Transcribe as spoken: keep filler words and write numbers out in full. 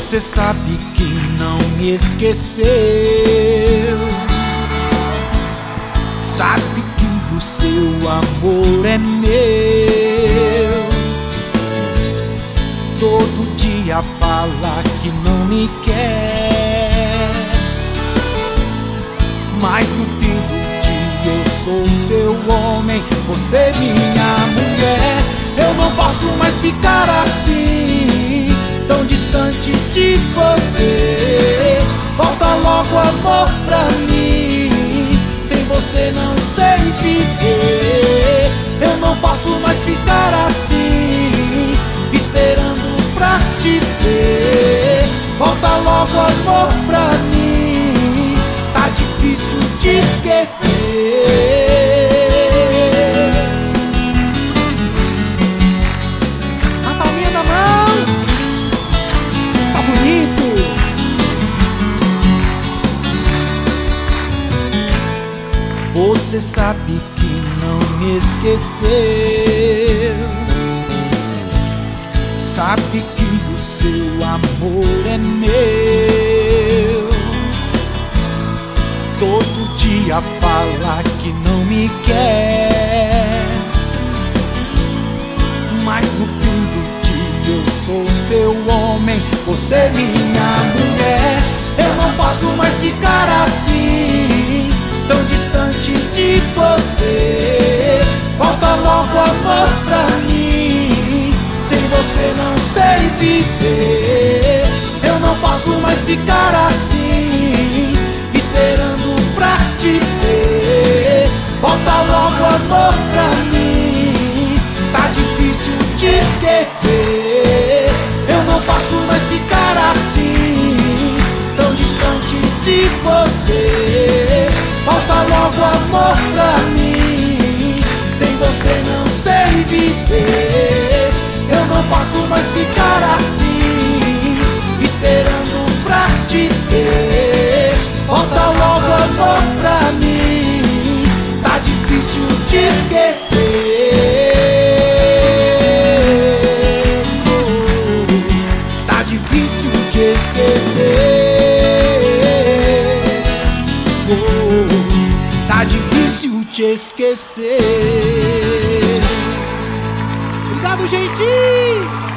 Você sabe que não me esqueceu, sabe que o seu amor é meu. Todo dia fala que não me quer, mas no fim do dia eu sou seu homem, você minha mulher. Eu não posso mais ficar assim, tão distante de você. Volta logo, amor, pra mim, sem você não sei viver. Eu não posso mais ficar assim, esperando pra te ver. Volta logo, amor, pra mim, tá difícil de esquecer. Você sabe que não me esqueceu, sabe que o seu amor é meu. Todo dia fala que não me quer, mas no fim do dia eu sou seu homem, você minha mulher. Eu não posso mais ficar assim, tão distante de você. Volta logo, amor, pra mim, sem você não sei viver. Eu não posso mais ficar assim, esperando pra te ver. Volta logo, amor, pra mim, tá difícil de esquecer. Eu não posso mais ficar assim, tão distante de você. Volta logo, amor, pra mim, sem você não sei viver. Eu não posso mais ficar assim, esperando pra te ver. Volta logo, amor, pra mim, tá difícil de esquecer. Oh, tá difícil de esquecer. Tá difícil te esquecer. Obrigado, gente!